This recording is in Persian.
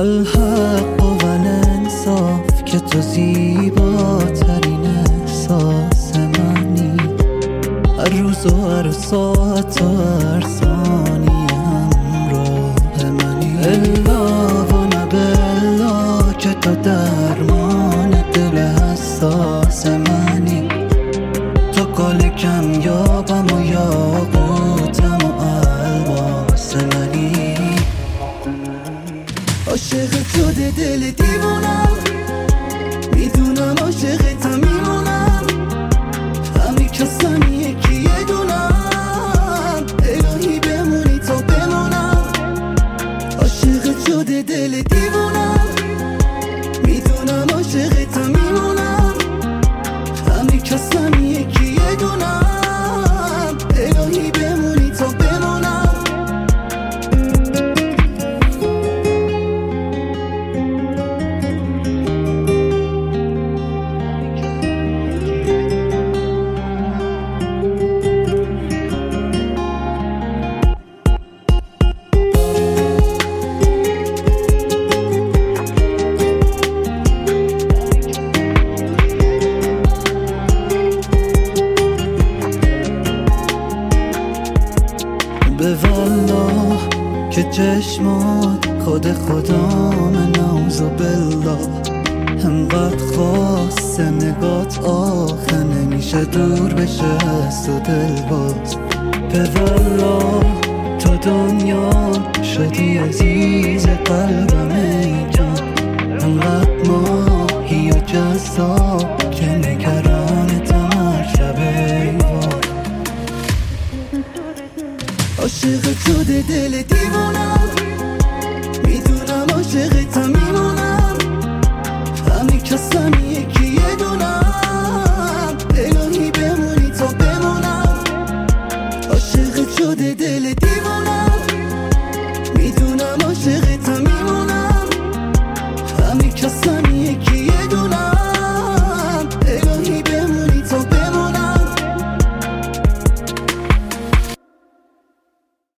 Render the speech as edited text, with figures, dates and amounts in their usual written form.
الحق و الانصاف که تو زیباترین احساس منی. هر روز و هر ساعت و هر ثانیه همراه منی. الا و نبلا که تو درمان دل حساس منی. تو گل کمیابم و یاقوتم و الماس منی. عاشق شده دل دیوونم، میدونم عاشقتم میمونم. همین کسم یکی یه دونم، الهی بمونی تا بمونم. عاشق شده دل دیوونم، میدونم عاشقتم میمونم. همین کسم یکی یه دونم، الهی بمونی تا بمونم. به والله که چشمات خود خدام، نعوذ بالله. انقدر خاص نگات آخه نمیشه دور بشه از تو دل باز. به والله تو دنیا شدی عزیز قلبم ای جان. انقدر ماهی و جذاب که نگرانتم هر شب ای وای. عاشق شده دل دیوونم، میدونم عاشقتم میمونم. همین کسم یکی یه دونم، الهی بمونی تا بمونم. عاشق شده دل دیوونم، میدونم عاشقتم میمونم. همین کسم